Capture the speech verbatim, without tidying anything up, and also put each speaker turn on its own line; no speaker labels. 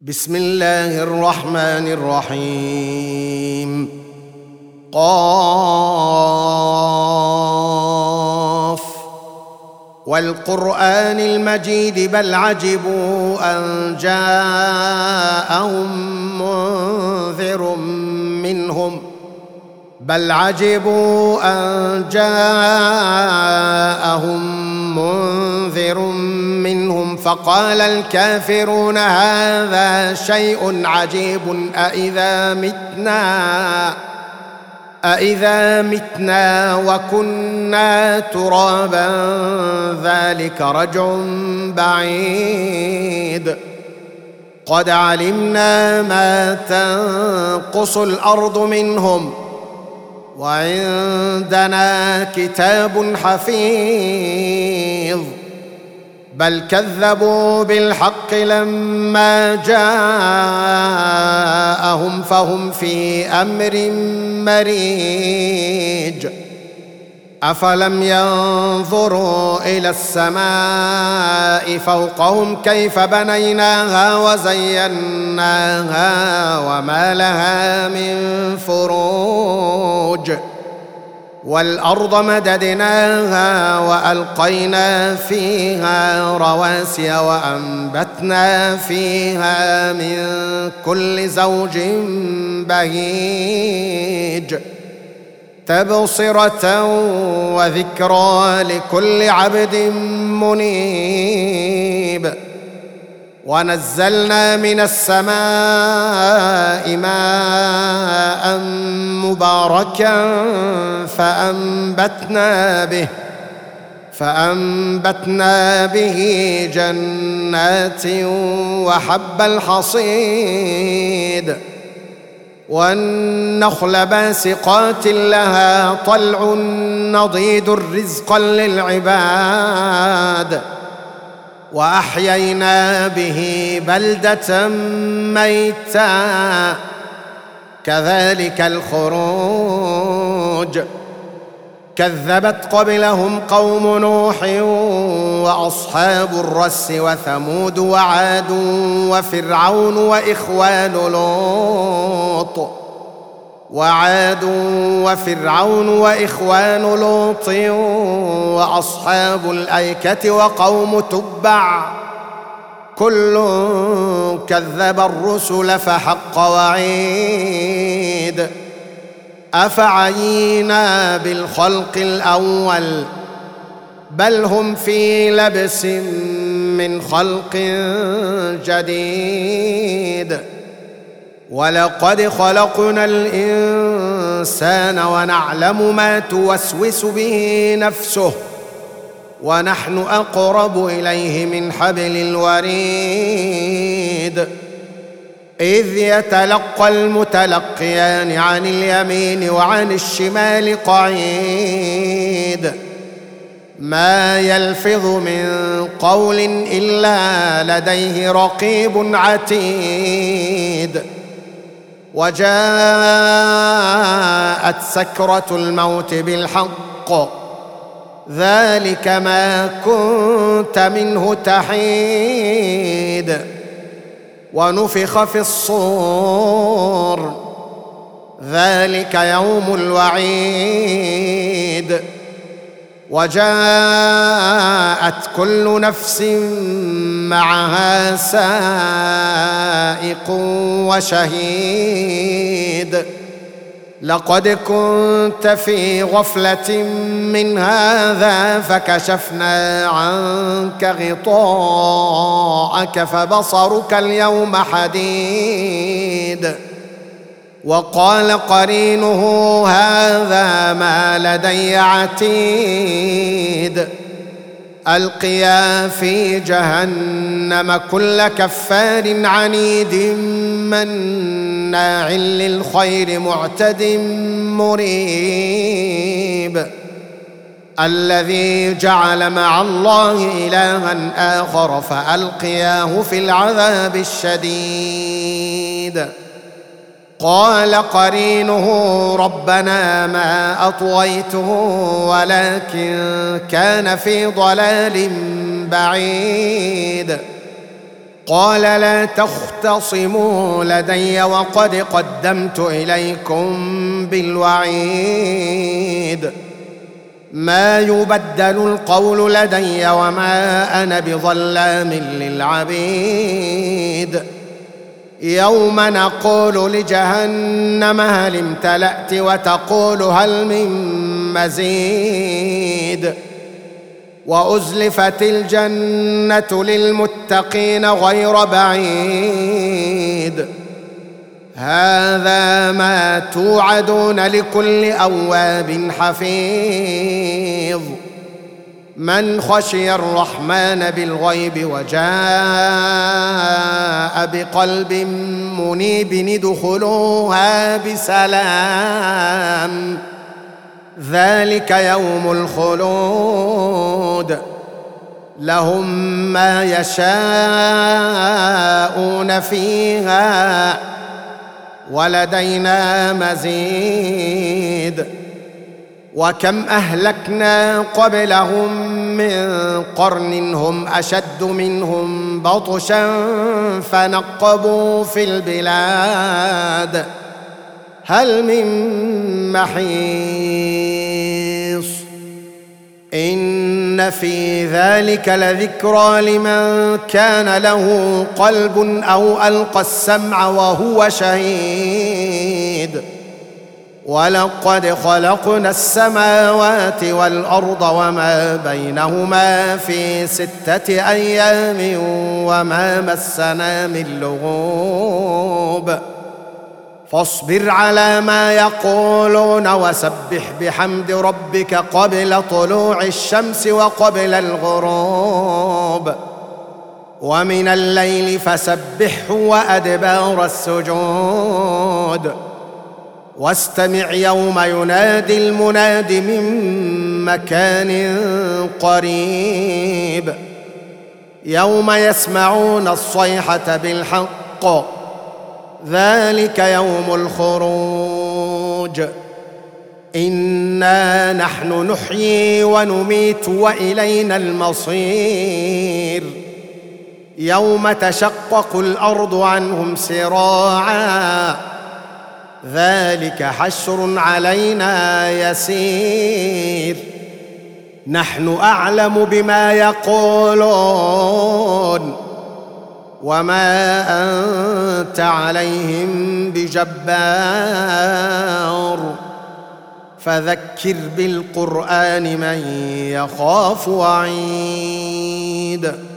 بسم الله الرحمن الرحيم. قاف والقرآن المجيد بل عجبوا أن جاءهم منذر منهم بل عجبوا أن جاءهم منذر منهم فقال الكافرون هذا شيء عجيب أإذا متنا أإذا متنا وكنا ترابا ذلك رجع بعيد قد علمنا ما تنقص الأرض منهم وعندنا كتاب حفيظ بل كذبوا بالحق لما جاءهم فهم في أمر مريج أفلم ينظروا إلى السماء فوقهم كيف بنيناها وزيناها وما لها من فروج والأرض مددناها وألقينا فيها رواسي وأنبتنا فيها من كل زوج بهيج تبصرة وذكرى لكل عبد منيب ونزلنا من السماء ماء مباركا فأنبتنا به فأنبتنا به جنات وحب الحصيد والنخل باسقات لها طلع نضيد رزقا للعباد وأحيينا به بلدة ميتا كذلك الخروج كذبت قبلهم قوم نوح وأصحاب الرس وثمود وعاد وفرعون وإخوان لوط وعاد وفرعون وإخوان لوط وأصحاب الأيكة وقوم تبع كل كذب الرسل فحق وعيد أفعينا بالخلق الأول بل هم في لبس من خلق جديد ولقد خلقنا الإنسان ونعلم ما توسوس به نفسه ونحن أقرب إليه من حبل الوريد إذ يتلقى المتلقيان عن اليمين وعن الشمال قعيد ما يلفظ من قول إلا لديه رقيب عتيد وجاءت سكرة الموت بالحق ذلك ما كنت منه تحيد ونفخ في الصور ذلك يوم الوعيد وجاءت كل نفس معها سائق وشهيد لقد كنت في غفلة من هذا فكشفنا عنك غطاءك فبصرك اليوم حديد وقال قرينه هذا ما لدي عتيد ألقيا في جهنم كل كفار عنيد مناع للخير معتد مريب الذي جعل مع الله إلها آخر فألقياه في العذاب الشديد قال قرينه ربنا ما أطويته ولكن كان في ضلال بعيد قال لا تختصموا لدي وقد قدمت إليكم بالوعيد ما يبدل القول لدي وما أنا بظلام للعبيد يوم نقول لجهنم هل امتلأت وتقول هل من مزيد وأزلفت الجنة للمتقين غير بعيد هذا ما توعدون لكل أواب حفيظ من خشي الرحمن بالغيب وجاء بقلب منيب ادخلوها بسلام ذلك يوم الخلود لهم ما يشاءون فيها ولدينا مزيد وكم أهلكنا قبلهم من قرن هم أشد منهم بطشا فنقبوا في البلاد هل من محيص إن في ذلك لذكرى لمن كان له قلب أو ألقى السمع وهو شهيد ولقد خلقنا السماوات والأرض وما بينهما في ستة أيام وما مسنا من لغوب فاصبر على ما يقولون وسبح بحمد ربك قبل طلوع الشمس وقبل الغروب ومن الليل فسبحه وأدبار السجود واستمع يوم ينادي المناد من مكان قريب يوم يسمعون الصيحة بالحق ذلك يوم الخروج إنا نحن نحيي ونميت وإلينا المصير يوم تشقق الأرض عنهم سراعا ذلك حشر علينا يسير نحن أعلم بما يقولون وما أنت عليهم بجبار فذكر بالقرآن من يخاف وعيد